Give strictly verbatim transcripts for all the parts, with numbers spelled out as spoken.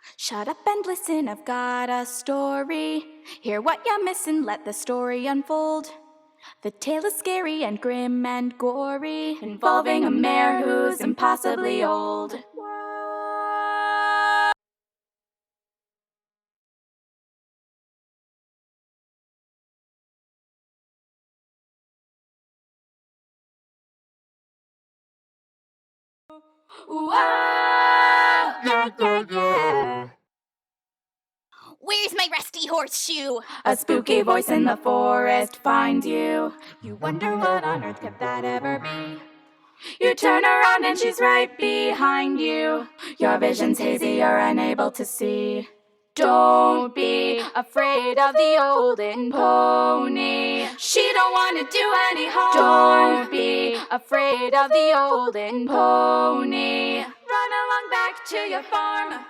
Shut up and listen, I've got a story. Hear what you're missing, let the story unfold. The tale is scary and grim and gory, involving a mare who's impossibly old. Whoa! Yeah, yeah, yeah. Where's my rusty horseshoe? A spooky voice in the forest finds you. You wonder what on earth could that ever be? You turn around and she's right behind you. Your vision's hazy, you're unable to see. Don't be afraid of the olden pony. She don't want to do any harm. Don't be afraid of the olden pony. Run along back to your farm.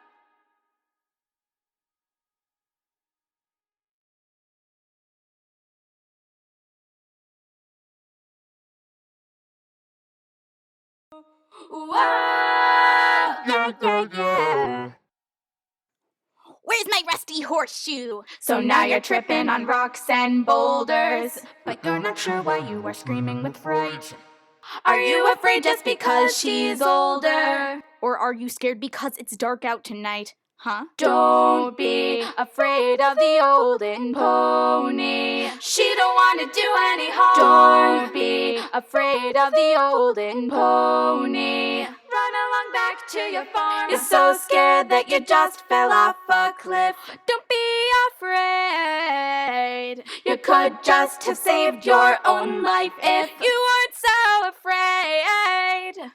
Whoa! Yeah, yeah, yeah. Where's my rusty horseshoe? So now you're tripping on rocks and boulders, but you're not sure why you are screaming with fright. Are you afraid just because she's older? Or are you scared because it's dark out tonight? Huh? Don't be afraid of the olden pony. She don't want to do any harm. Don't be afraid of the olden pony. Run along back to your farm. You're so scared that you just fell off a cliff. Don't be afraid. You could just have saved your own life if you weren't so afraid.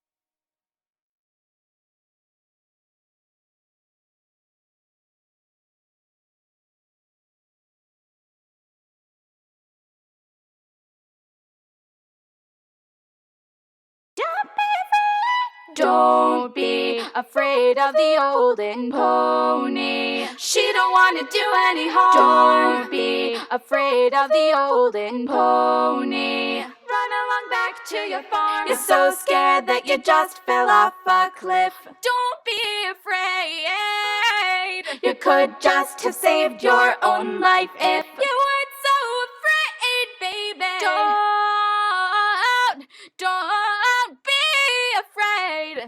Don't be afraid of the olden pony. She don't want to do any harm. Don't be afraid of the olden pony. Run along back to your farm. You're so scared that you just fell off a cliff. Don't be afraid. You could just have saved your own life if you weren't so afraid, baby. Don't, don't be afraid.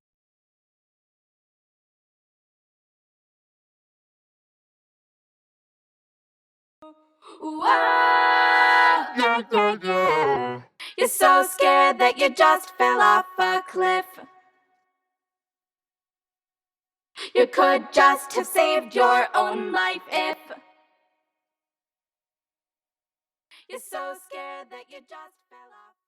Whoa! Yeah, yeah, yeah. You're so scared that you just fell off a cliff. You could just have saved your own life if you're so scared that you just fell off.